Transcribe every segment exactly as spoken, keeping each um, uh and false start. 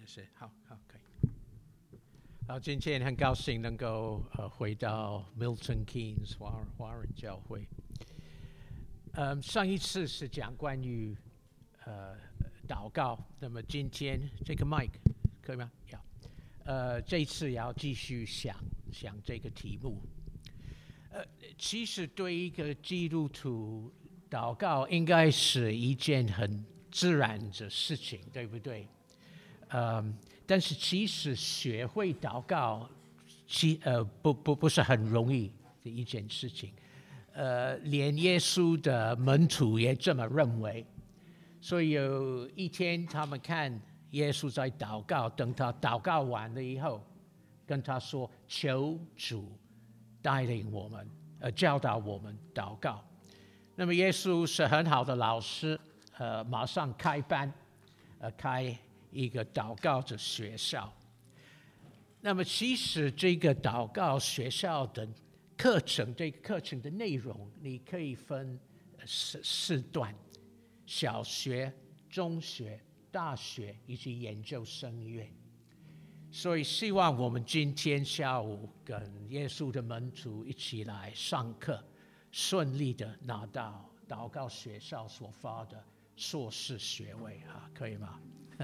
是，好好可以。好，今天很高兴能够呃回到 Milton Keynes 华华人教会。嗯，上一次是讲关于呃祷告，那么今天这个 mic 可以吗？要，呃，这一次要继续想想这个题目。呃，其实对一个基督徒，祷告应该是一件很自然的事情，对不对？嗯，但是其实学会祷告，其呃不不不是很容易的一件事情，呃，连耶稣的门徒也这么认为。所以有一天，他们看耶稣在祷告，等他祷告完了以后，跟他说：“求主带领我们，呃，教导我们祷告。”那么耶稣是很好的老师，呃，马上开班，呃，开一个祷告的学校。那么其实这个祷告学校的课程，这个课程的内容，你可以分四四段：小学、中学、大学以及研究生院。所以希望我们今天下午跟耶稣的门徒一起来上课，顺利的拿到祷告学校所发的硕士学位啊，可以吗？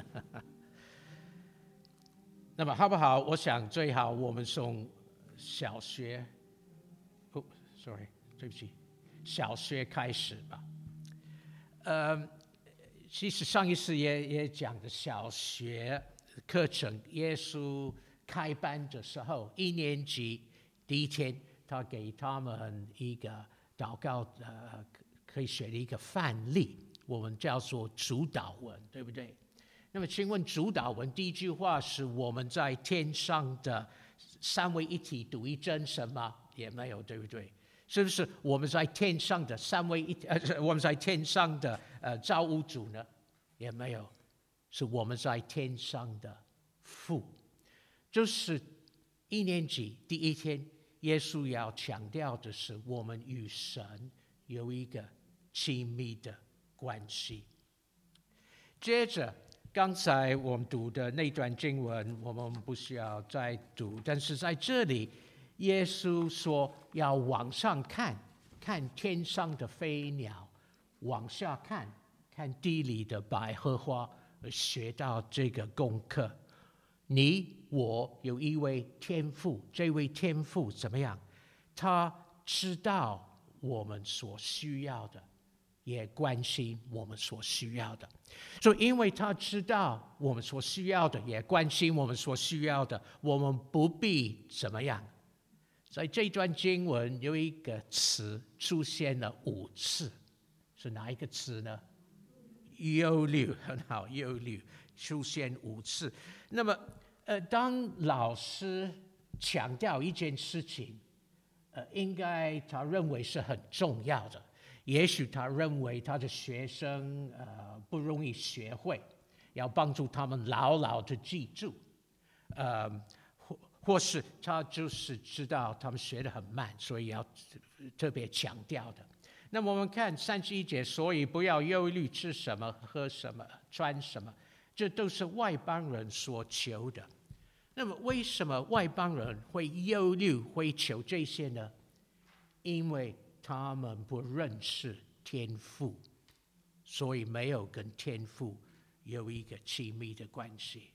那么好不好？我想最好我们从小学，哦 ，sorry， 对不起，小学开始吧。呃，其实上一次也也讲的小学课程，耶稣开班的时候，一年级第一天，他给他们一个祷告，呃，可以学的一个范例，我们叫做主祷文，对不对？那么请问主祷文第一句话是我们在天上的三位一体独一真神吗？也没有，对不对？是不是我们在天上的三位一体？呃，我们在天上的呃造物主呢？也没有，是我们在天上的父。就是一年级第一天，耶稣要强调的是，我们与神有一个亲密的关系。接着，刚才我们读的那段经文，我们不需要再读，但是在这里，耶稣说要往上看，看天上的飞鸟；往下看，看地里的百合花，而学到这个功课。你我有一位天父，这位天父怎么样？他知道我们所需要的，也关心我们所需要的。所以因为他知道我们所需要的，也关心我们所需要的，我们不必怎么样。在这段经文有一个词出现了五次，是哪一个词呢？忧虑，很好，忧虑出现五次。那么，呃，当老师强调一件事情，呃，应该他认为是很重要的。也许他认为他的学生呃不容易学会，要帮助他们牢牢的记住，呃，或或是他就是知道他们学得很慢，所以要特别强调的。那么我们看三十一节，所以不要忧虑吃什么、喝什么、穿什么，这都是外邦人所求的。那么为什么外邦人会忧虑、会求这些呢？因为他们不认识天父，所以没有跟天父有一个亲密的关系。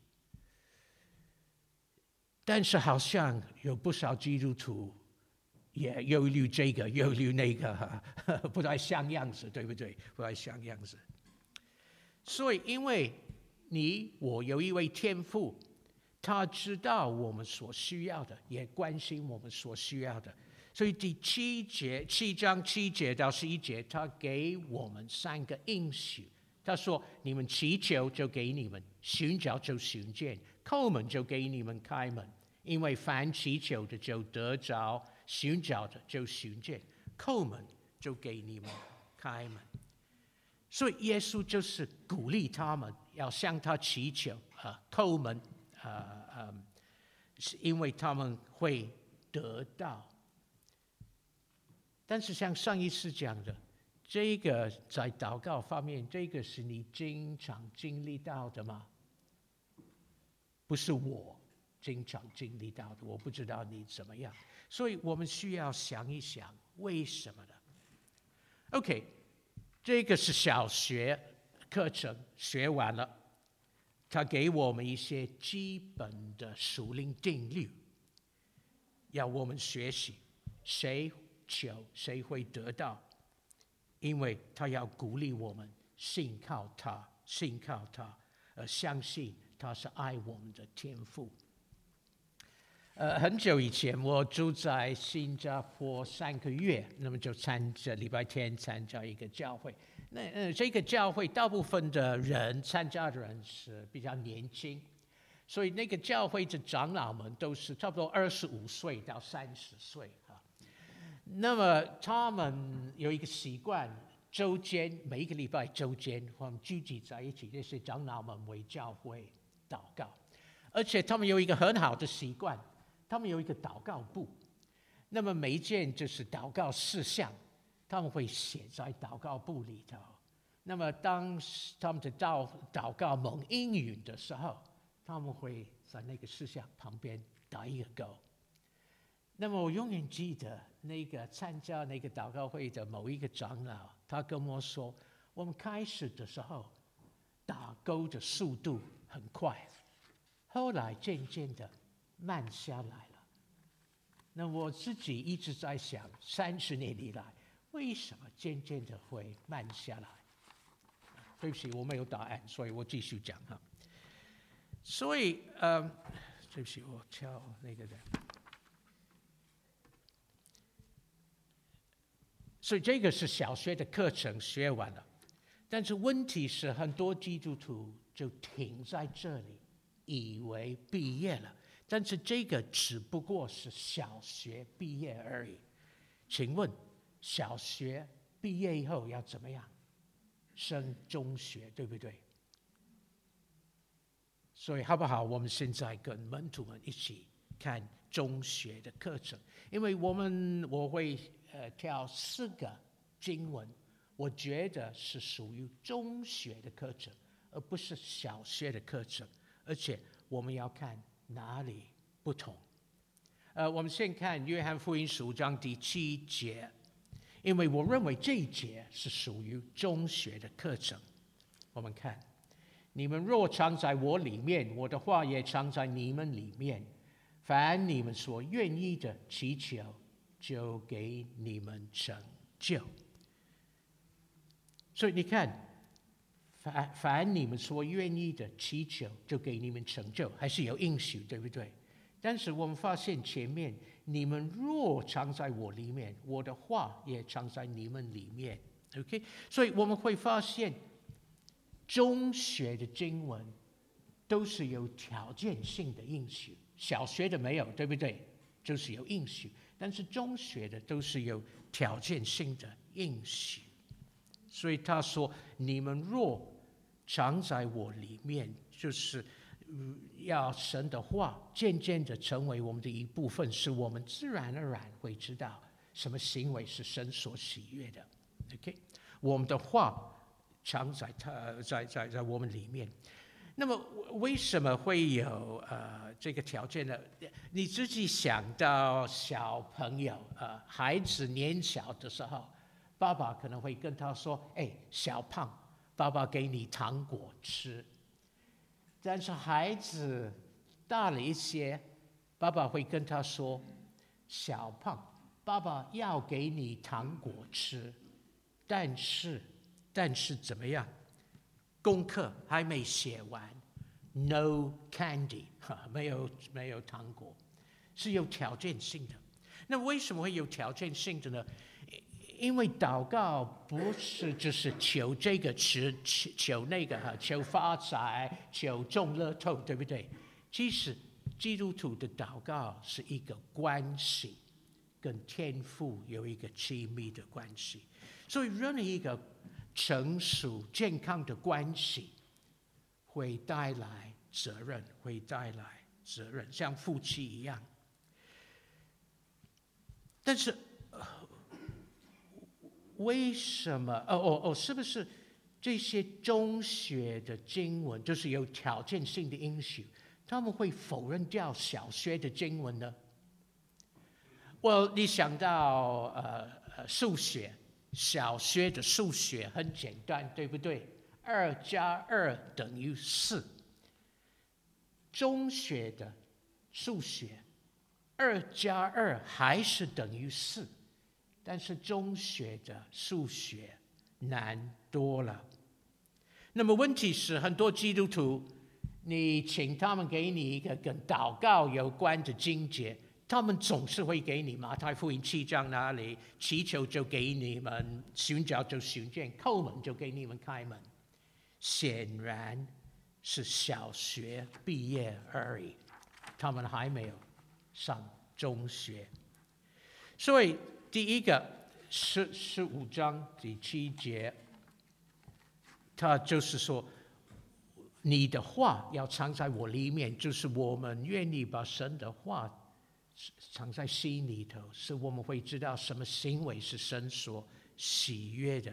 但是好像有不少基督徒也忧虑这个，忧虑那个，呵呵不太像样子，对不对？不太像样子。所以，因为你我有一位天父，他知道我们所需要的，也关心我们所需要的。所以第七节，七章七节到十一节，他给我们三个应许。他说：“你们祈求，就给你们；寻找，就寻见；叩门，就给你们开门。因为凡祈求的，就得着；寻找的，就寻见；叩门，就给你们开门。”所以耶稣就是鼓励他们要向他祈求，呃，叩门，呃呃，是因为他们会得到。但是像上一次讲的，这个在祷告方面，这个是你经常经历到的吗？ 不是我经常经历到的，我不知道你怎么样，所以我们需要想一想为什么呢 ？OK， 这个是小学课程学完了，他给我们一些基本的属灵定律，要我们学习，谁求谁会得到，因为他要鼓励我们信靠他，信靠他，而相信他是爱我们的天父。呃，很久以前，我住在新加坡三个月，那么就参加礼拜天参加一个教会。那呃，这个教会大部分的人参加的人是比较年轻，所以那个教会的长老们都是差不多二十五岁到三十岁啊。那么他们有一个习惯，周间每一个礼拜周间，我们聚集在一起，这些长老们为教会祷告，而且他们有一个很好的习惯。他们有一个祷告簿，那么每一件就是祷告事项，他们会写在祷告簿里头。那么当他们的祷祷告蒙应允的时候，他们会在那个事项旁边打一个勾。那么我永远记得那个参加那个祷告会的某一个长老，他跟我说，我们开始的时候打勾的速度很快，后来渐渐的慢下来了。那我自己一直在想，三十年以来，为什么渐渐的会慢下来？对不起，我没有答案，所以我继续讲哈。所以，呃，对不起，我敲那个人。所以这个是小学的课程学完了，但是问题是，很多基督徒就停在这里，以为毕业了。但是这个只不过是小学毕业而已。请问，小学毕业以后要怎么样？升中学，对不对？所以好不好？我们现在跟门徒们一起看中学的课程，因为我们我会呃挑四个经文，我觉得是属于中学的课程，而不是小学的课程，而且我们要看哪里不同？呃，我们先看约翰福音十五章第七节，因为我认为这一节是属于中学的课程。我们看，你们若常在我里面，我的话也常在你们里面，凡你们所愿意的祈求，就给你们成就。所以你看。凡凡你们所愿意的祈求，就给你们成就，还是有应许，对不对？但是我们发现前面，你们若常在我里面，我的话也常在你们里面 ，OK？ 所以我们会发现，中学的经文都是有条件性的应许，小学的没有，对不对？就是有应许，但是中学的都是有条件性的应许。所以他说：“你们若常在我里面，就是要神的话渐渐的成为我们的一部分，使我们自然而然会知道什么行为是神所喜悦的。OK， 我们的话常在他在在在我们里面。那么为什么会有呃这个条件呢？你自己想到小朋友呃孩子年小的时候。”爸爸可能会跟他说：“哎，小胖，爸爸给你糖果吃。”但是孩子大了一些，爸爸会跟他说：“小胖，爸爸要给你糖果吃，但是，但是怎么样？功课还没写完 ，no candy， 没有没有糖果，是有条件性的。那为什么会有条件性的呢？”因为祷告不是就是求这个求求求那个哈，求发财，求中乐透，对不对？其实基督徒的祷告是一个关系，跟天父有一个亲密的关系。所以任何一个成熟健康的关系，会带来责任，会带来责任，像夫妻一样。但是。为什么？哦哦哦，是不是这些中学的经文就是有条件性的应许？ 他们会否认掉小学的经文呢？我你想到呃呃数学，小学的数学很简单，对不对？二加二等于四。中学的数学，二加二还是等于四，但是中学的数学难多了。那么问题是，很多基督徒，你请他们给你一个跟祷告有关的经节，他们总是会给你马太福音七章那里，祈求就给你们，寻找就寻见，叩门就给你们开门。显然是小学毕业而已，他们还没有上中学。所以第一个十十五章第七节，他就是说，你的话要藏在我里面，就是我们愿意把神的话藏在心里头，使我们会知道什么行为是神所喜悦的，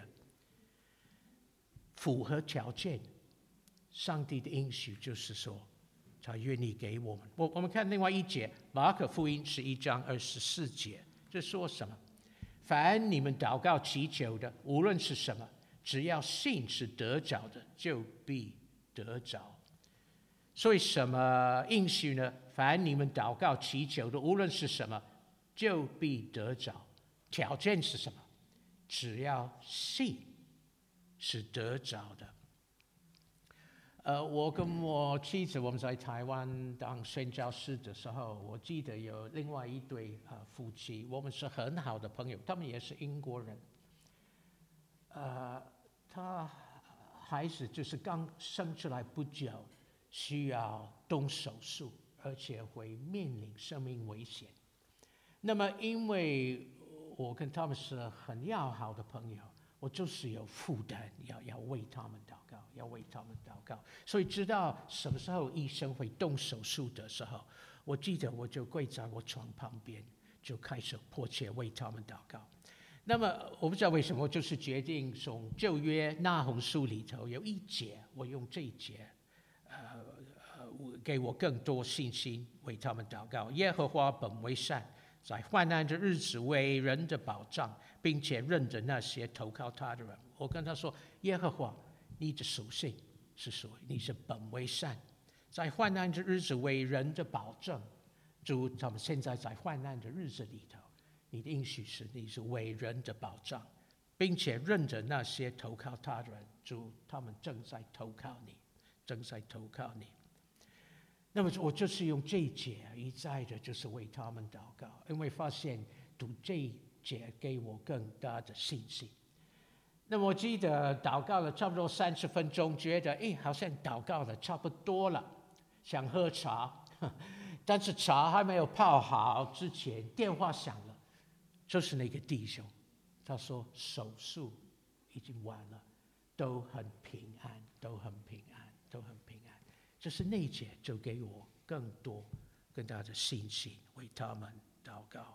符合条件。上帝的应许就是说，他愿意给我们。我我们看另外一节，马可福音十一章二十四节，这说什么？凡你们祷告祈求的，无论是什么，只要信是得着的，就必得着。所以什么应许呢？凡你们祷告祈求的，无论是什么，就必得着。条件是什么？只要信是得着的。呃，我跟我妻子，我们在台湾当宣教士的时候，我记得有另外一对呃夫妻，我们是很好的朋友，他们也是英国人。呃，他孩子就是刚生出来不久，需要动手术，而且会面临生命危险。那么，因为我跟他们是很要好的朋友，我就是有负担，要要为他们祷告，要为他们祷告。所以知道什么时候医生会动手术的时候，我记得我就跪在我床旁边，就开始迫切为他们祷告。那么我不知道为什么，我就是决定从旧约那鸿书里头有一节，我用这一节，呃呃，给我更多信心为他们祷告。耶和华本为善，在患难的日子为人的保障，并且认着那些投靠他的人。我跟他说，耶和华，你的属性是说你是本为善，在患难的日子为人的保证。主，他们现在在患难的日子里头，你的应许是你是为人的保障，并且认着那些投靠他的人。主，他们正在投靠你，正在投靠你。那么我就是用这一节一再的，就是为他们祷告，因为发现读这一节给我更大的信心。那么我记得祷告了差不多三十分钟，觉得哎，好像祷告的差不多了，想喝茶，但是茶还没有泡好之前，电话响了，就是那个弟兄，他说手术已经完了，都很平安，都很平安，都很平安。就是那一节就给我更多更大的信心，为他们祷告。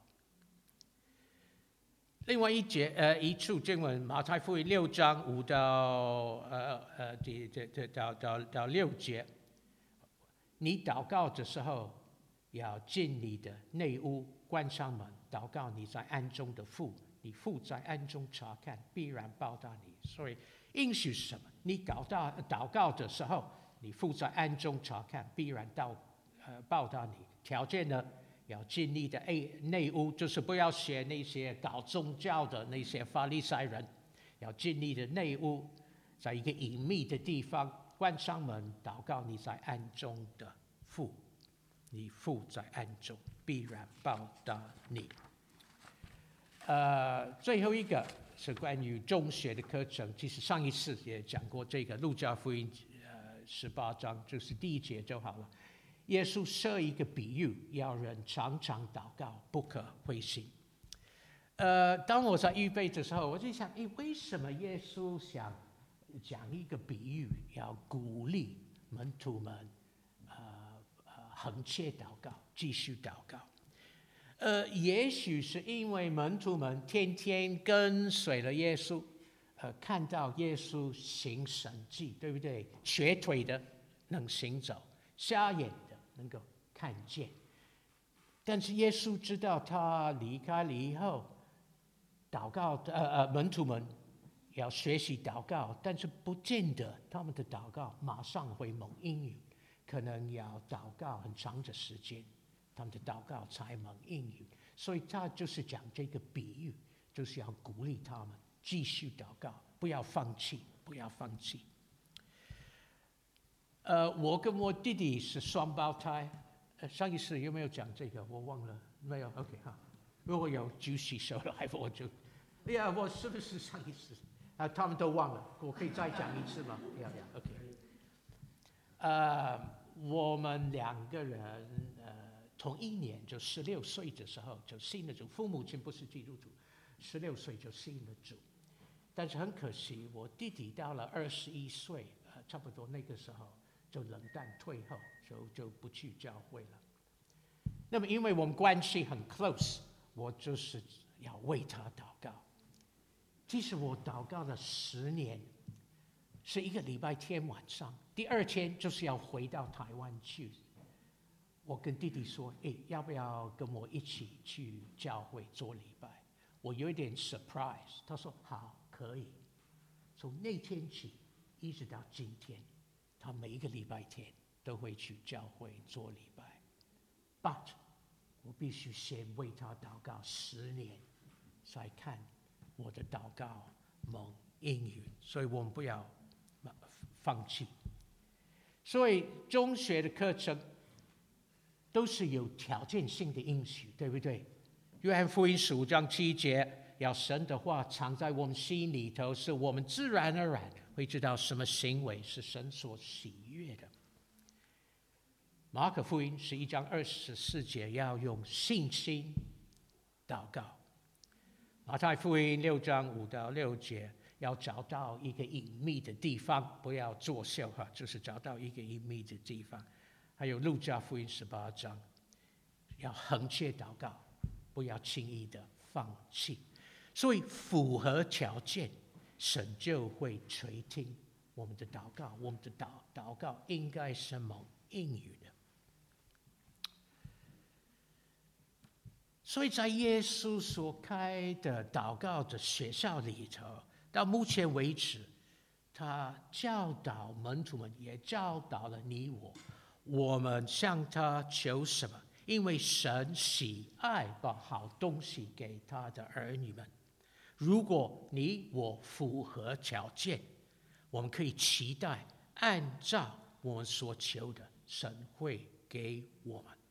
另外一节呃一处经文，马太福音六章五到呃呃第第第到到到六节，你祷告的时候要进你的内屋，关上门，祷告你在暗中的父，你父在暗中察看，必然报答你。所以应许是什么？你祷告祷告的时候，你父在暗中察看，必然到呃报答你。条件呢，要进你的内屋，就是不要学那些搞宗教的那些法利赛人，要进你的内屋，在一个隐秘的地方，关上门，祷告你在暗中的父，你父在暗中，必然报答你。呃，最后一个是关于中学的课程，其实上一次也讲过这个路加福音十八章，就是第一节就好了。耶稣设一个比喻，要人常常祷告，不可灰心。呃，当我在预备的时候，我就想，诶，为什么耶稣想讲一个比喻，要鼓励门徒们，呃呃，恒切祷告，继续祷告？呃，也许是因为门徒们天天跟随了耶稣。呃，看到耶稣行神迹，对不对？瘸腿的能行走，瞎眼的能够看见。但是耶稣知道他离开了以后，祷告呃呃门徒们要学习祷告，但是不见得他们的祷告马上会蒙应允，可能要祷告很长的时间，他们的祷告才蒙应允。所以他就是讲这个比喻，就是要鼓励他们继续祷告，不要放弃，不要放弃。呃，我跟我弟弟是双胞胎。呃，上一次有没有讲这个？我忘了，没有。OK 哈，如果有举起手来，我就，哎呀，我是不是上一次啊？他们都忘了，我可以再讲一次吗？要要 OK。呃，我们两个人呃，同一年就十六岁的时候就信了主，父母亲不是基督徒，十六岁就信了主。但是很可惜，我弟弟到了二十一岁，呃，差不多那个时候就冷淡退后。就就不去教会了。那么，因为我们关系很 close， 我就是要为他祷告。其实我祷告了十年，是一个礼拜天晚上，第二天就是要回到台湾去。我跟弟弟说：“哎，要不要跟我一起去教会做礼拜？”我有一点 surprise， 他说：“好，可以。”从那天起，一直到今天，他每一个礼拜天都会去教会做礼拜。But 我必须先为他祷告十年，才看我的祷告蒙应允。所以我们不要放弃。所以中学的课程都是有条件性的应许，对不对？约翰福音十五章七节，要神的话藏在我们心里头，是我们自然而然会知道什么行为是神所喜悦的。马可福音十一章二十四节，要用信心祷告。马太福音六章五到六节，要找到一个隐秘的地方，不要作秀哈，就是找到一个隐秘的地方。还有路加福音十八章，要恒切祷告，不要轻易的放弃。所以符合条件，神就会垂听我们的祷告。我们的祷祷告应该是蒙应允的。所以在耶稣所开的祷告的学校里头，到目前为止，他教导门徒们，也教导了你我。我们向他求什么？因为神喜爱把好东西给他的儿女们。如果你我符合条件，我们可以期待按照我们所求的，神会给我们。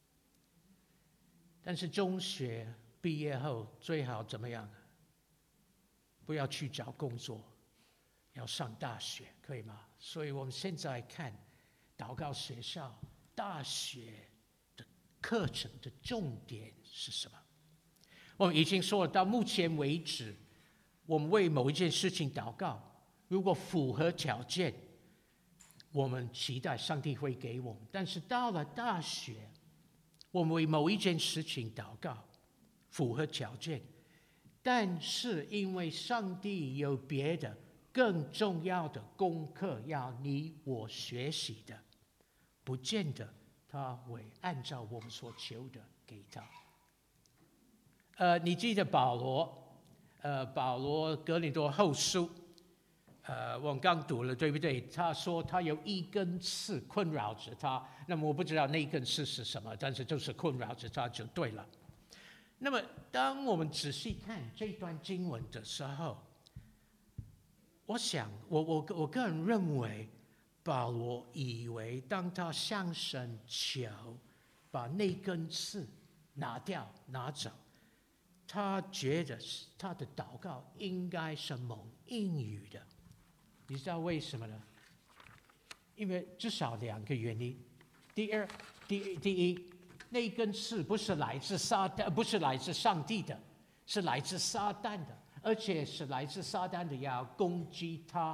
但是中学毕业后最好怎么样？不要去找工作，要上大学，可以吗？所以我们现在看祷告学校、大学的课程的重点是什么？我们已经说了，到目前为止，我们为某一件事情祷告，如果符合条件，我们期待上帝会给我们。但是到了大学，我们为某一件事情祷告，符合条件，但是因为上帝有别的更重要的功课要你我学习的，不见得他会按照我们所求的给他。呃，你记得保罗，呃，保罗哥林多后书，呃，我们刚读了，对不对？他说他有一根刺困扰着他，那么我不知道那一根刺是什么，但是就是困扰着他就对了。那么当我们仔细看这段经文的时候，我想，我我我个人认为，保罗以为当他向神求把那根刺拿掉拿走，他觉得他的祷告应该是蒙应允的。你知道为什么呢？因为至少两个原因。第二，第第一，那根刺不是来自撒旦，不是来自上帝的，是来自撒旦的，而且是来自撒旦的，要攻击他。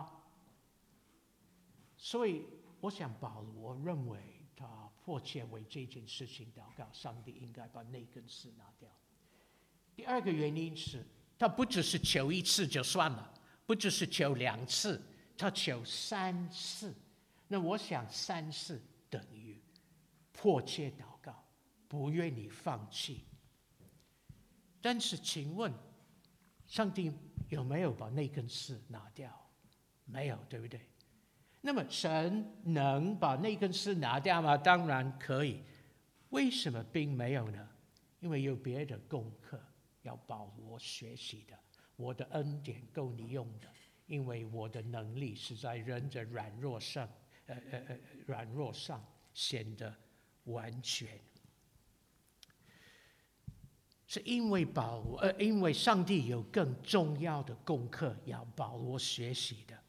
所以，我想保罗认为他迫切为这件事情祷告，上帝应该把那根刺拿掉。第二个原因是，他不只是求一次就算了，不只是求两次，他求三次。那我想三次等于迫切祷告，不愿意放弃。但是，请问，上帝有没有把那根刺拿掉？没有，对不对？那么，神能把那根刺拿掉吗？当然可以。为什么并没有呢？因为有别的功课要保罗学习的。我的恩典够你用的，因为我的能力是在人的软弱上，呃呃呃，软弱上显得完全。是因为保罗，呃，因为上帝有更重要的功课要保罗学习的，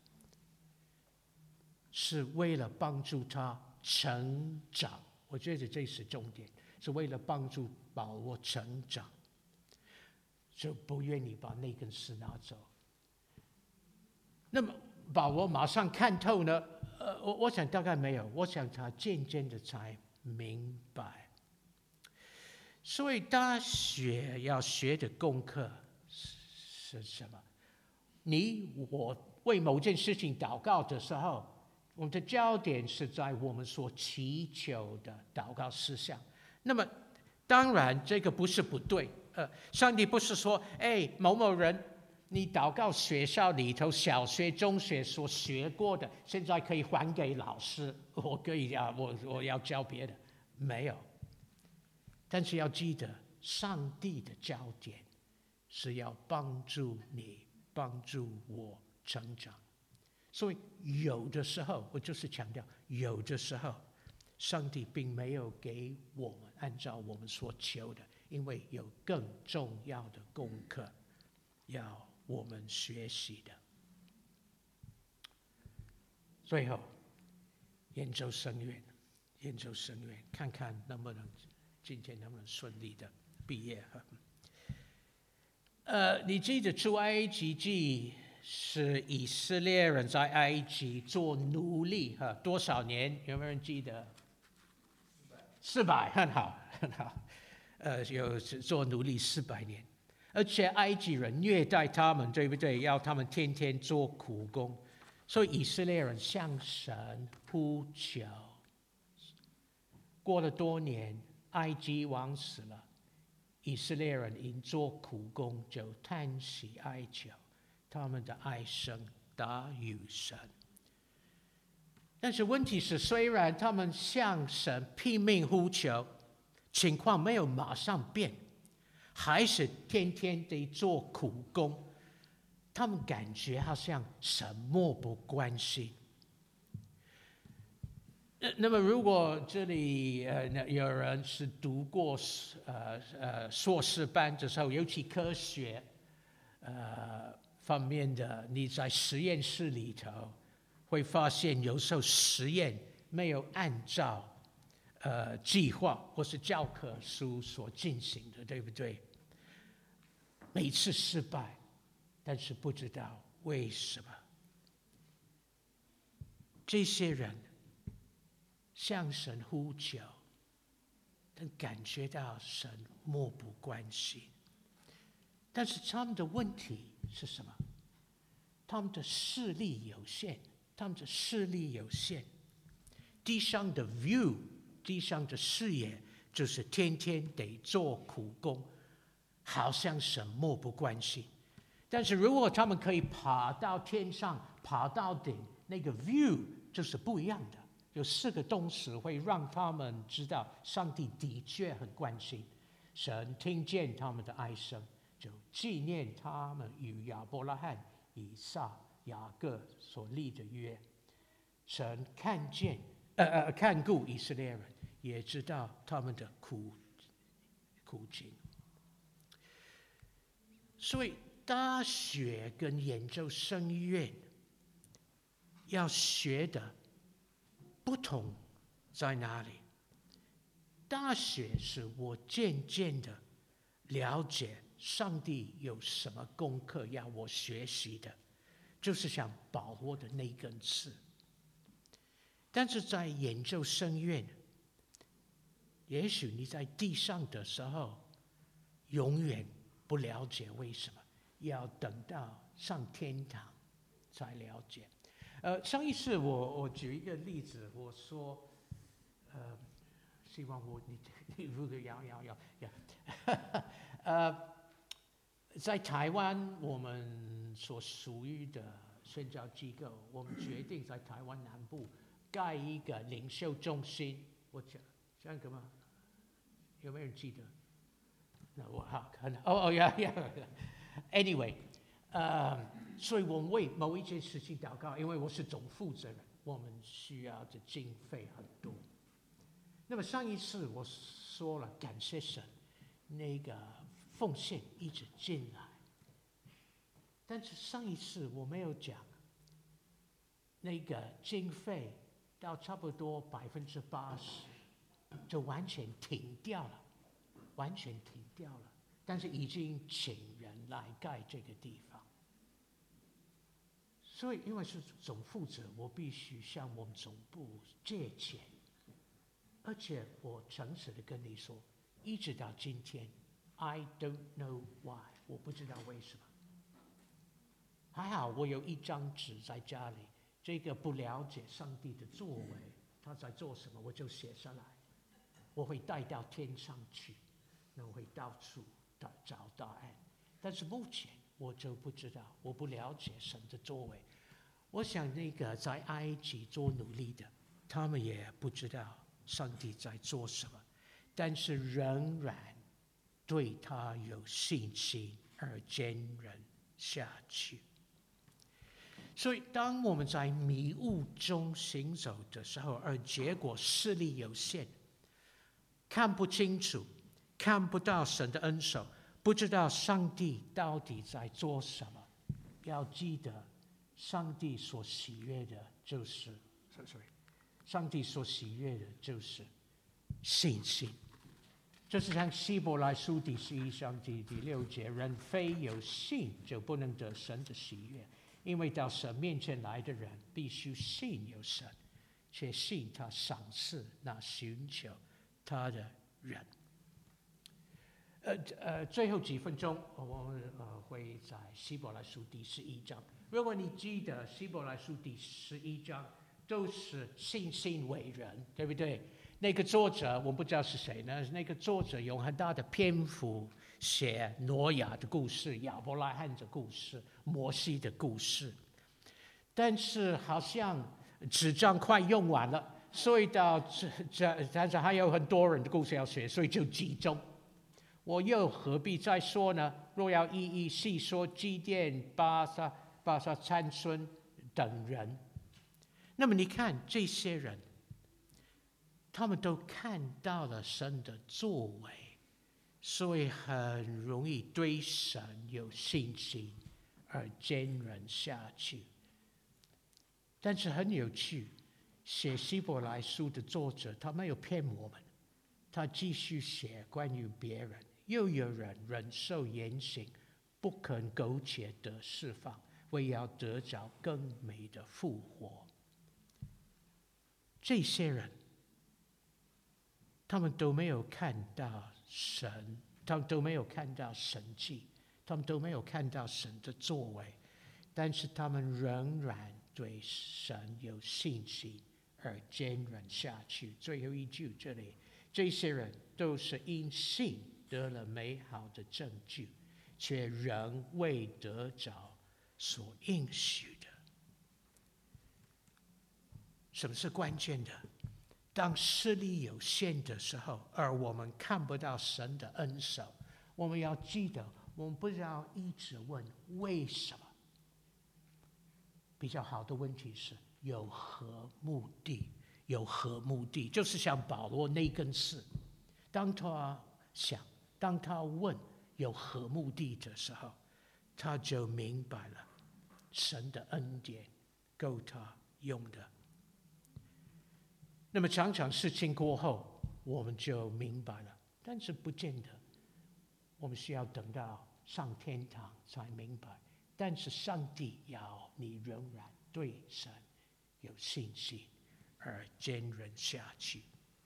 是为了帮助他成长。我觉得这是重点，是为了帮助保罗成长，就不愿意把那根刺拿走。那么保罗马上看透呢？呃，我我想大概没有，我想他渐渐的才明白。所以大学要学的功课是什么？你我为某件事情祷告的时候，我们的焦点是在我们所祈求的祷告事项。那么，当然这个不是不对。呃，上帝不是说，哎，某某人，你祷告学校里头小学、中学所学过的，现在可以还给老师，我可以啊，我我要教别的，没有。但是要记得，上帝的焦点是要帮助你、帮助我成长。所以有的时候，我就是强调，有的时候，上帝并没有给我们按照我们所求的，因为有更重要的功课要我们学习的。最后，研究生院，研究生院，看看能不能今天能不能顺利的毕业。呃，你记得出埃及记是以色列人在埃及做奴隶哈，多少年？有没有人记得？四百，很好，很好。呃，有做奴隶四百年，而且埃及人虐待他们，对不对？要他们天天做苦工，所以以色列人向神呼求。过了多年，埃及王死了，以色列人因做苦工就叹息哀求，他们的哀声达于神。但是问题是，虽然他们向神拼命呼求，情况没有马上变，还是天天得做苦工，他们感觉好像神漠不关心。那么，如果这里呃有人是读过呃呃硕士班的时候，尤其科学呃方面的，你在实验室里头会发现，有时候实验没有按照呃计划或是教科书所进行的，对不对？每次失败，但是不知道为什么。这些人向神呼求，但感觉到神漠不关心。但是他们的问题是什么？他们的视力有限，他们的视力有限，地上的 view， 地上的视野，就是天天得做苦工，好像神漠不关心。但是如果他们可以爬到天上，爬到顶，那个 view 就是不一样的。有四个动词会让他们知道，上帝的确很关心。神听见他们的哀声，就纪念他们与亚伯拉罕、以撒、雅各所立的约。神看见，呃呃，看顾以色列人，也知道他们的苦苦境。所以大学跟研究生院要学的不同在哪里？大学是我渐渐的了解上帝有什么功课要我学习的，就是想保罗的那根刺。但是在研究生院，也许你在地上的时候，永远不了解为什么，要等到上天堂才了解。呃，上一次我我举一个例子，我说，呃， 希望我你你如果要要要要，呃，在台湾我们所属于的宣教机构，我们决定在台湾南部盖一个领袖中心。我讲这样干嘛？有没有人记得？那我好看哦哦呀呀 ，anyway， 呃，所以我们为某一件事情祷告，因为我是总负责人，我们需要的经费很多。那么上一次我说了，感谢神，那个奉献一直进来，但是上一次我没有讲，那个经费到差不多百分之八十，就完全停掉了。完全停掉了，但是已经请人来盖这个地方。所以因为是总负责，我必须向我们总部借钱，而且我诚实的跟你说，一直到今天 ，I don't know why， 我不知道为什么。还好我有一张纸在家里，这个不了解上帝的作为，他在做什么，我就写下来，我会带到天上去。那我会到处找答案，但是目前我就不知道，我不了解神的作为。我想那个在埃及做奴隶的，他们也不知道上帝在做什么，但是仍然对他有信心而坚韧下去。所以当我们在迷雾中行走的时候，而结果视力有限，看不清楚，看不到神的恩手，不知道上帝到底在做什么。要记得，上帝所喜悦的就是 ，sorry， 上帝所喜悦的就是信心。就是像希伯来书第十一章第第六节，人非有信就不能得神的喜悦，因为到神面前来的人必须信有神，且信他赏赐那寻求他的人。呃呃，最后几分钟，我们呃会在希伯来书第十一章。如果你记得希伯来书第十一章，都是信心伟人，对不对？那个作者我不知道是谁呢？那个作者用很大的篇幅写挪亚的故事、亚伯拉罕的故事、摩西的故事，但是好像纸张快用完了，所以到这这，但是还有很多人的故事要写，所以就集中。我又何必再说呢？若要一一细说基甸、巴撒、巴撒、参孙等人，那么你看这些人，他们都看到了神的作为，所以很容易对神有信心而坚韧下去。但是很有趣，写希伯来书的作者他没有骗我们，他继续写关于别人。又有人忍受严刑，不肯苟且得释放，为要得着更美的复活。这些人，他们都没有看到神，他们都没有看到神迹，他们都没有看到神的作为，但是他们仍然对神有信心而坚韧下去。最后一句这里，这些人都是因信得了美好的证据，却仍未得着所应许的。什么是关键的？当视力有限的时候，而我们看不到神的恩手，我们要记得，我们不要一直问为什么。比较好的问题是有何目的？有何目的？就是像保罗那根刺，当他想。当他问有何目的的时候，他就明白了神的恩典够他用的。那么常常事情过后，我们就明白了，但是不见得，我们需要等到上天堂才明白。但是上帝要你仍然对神有信心而坚韧下去。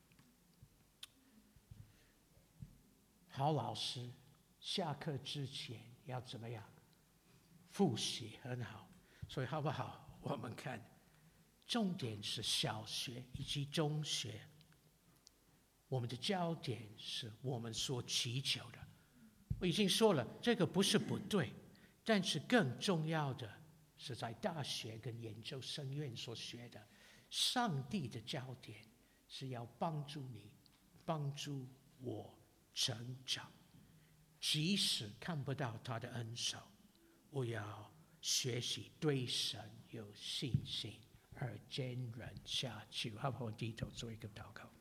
好老师，下课之前要怎么样？复习很好，所以好不好？我们看，重点是小学以及中学。 我们的焦点是我们所祈求的。我已经说了，这个不是不对，但是更重要的是在大学跟研究生院所学的，上帝的焦点是要帮助你，帮助我成长。即使看不到他的恩手，我要学习对神有信心而坚韧下去。好不好？我低头做一个祷告。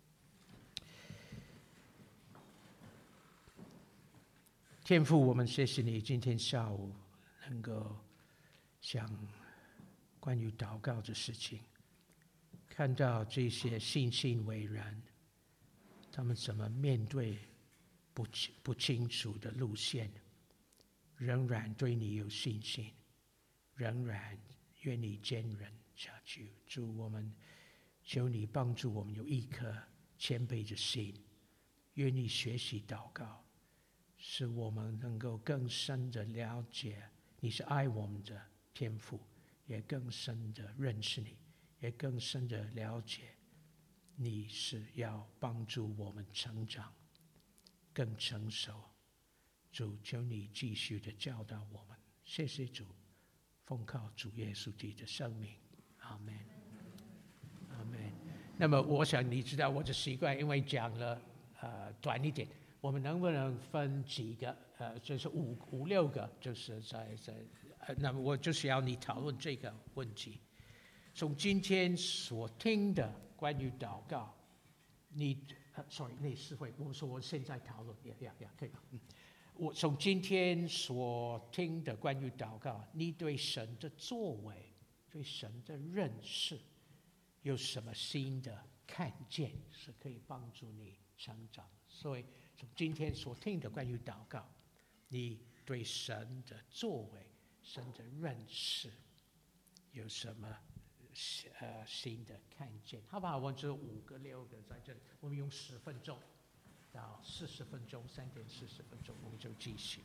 天父，我们谢谢你今天下午能够想关于祷告的事情，看到这些信心为人，他们怎么面对不不清楚的路线，仍然对你有信心，仍然愿你坚韧下去。主，我们求你帮助我们有一颗谦卑的心，愿你学习祷告，使我们能够更深的了解你是爱我们的天父，也更深的认识你，也更深的了解你是要帮助我们成长更成熟。主，求你继续的教导我们。谢谢主，奉靠主耶稣基督的生命，阿们，阿们。那么我想你知道我的习惯，因为讲了呃短一点，我们能不能分几个呃就是五五六个，就是在在呃那么我就是要你讨论这个问题。从今天所听的关于祷告，你呃 sorry 那是会我说我现在讨论呀呀呀可以吧？嗯，我从今天所听的关于祷告，你对神的作为，对神的认识，有什么新的看见是可以帮助你成长？所以从今天所听的关于祷告，你对神的作为、神的认识有什么呃新的看见？好不好？我只有五个、六个在这里，我们用十分钟到四十分钟，三点四十分钟，我们就继续。